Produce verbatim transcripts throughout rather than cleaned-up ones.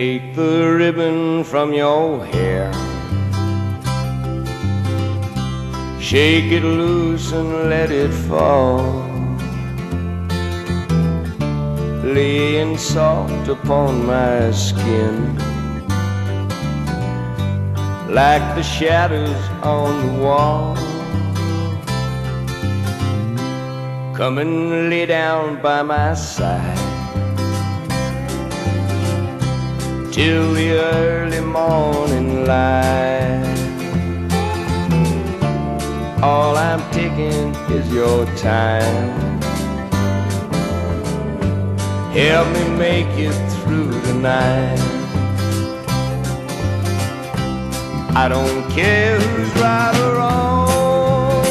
Take the ribbon from your hair, shake it loose and let it fall, laying soft upon my skin, like the shadows on the wall. Come and lay down by my side till the early morning light. All I'm taking is your time. Help me make it through the night. I don't care who's right or wrong,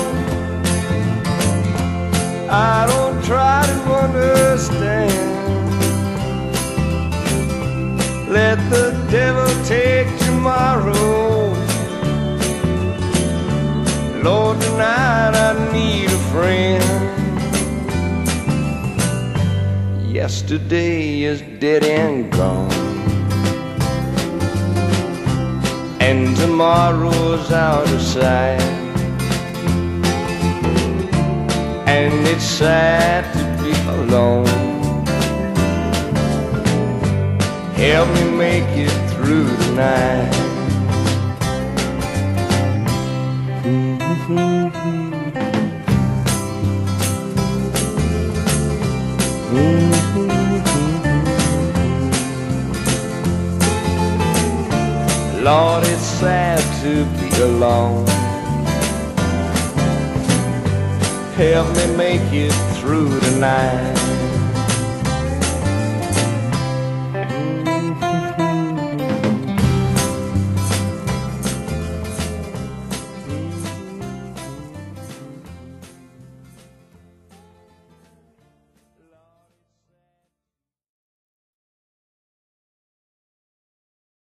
I don't try to understand. Let the devil take tomorrow. Lord, tonight I need a friend. Yesterday is dead and gone, and tomorrow's out of sight. And it's sad to be alone. Help me make it through the night. Lord, it's sad to be alone. Help me make it through the night.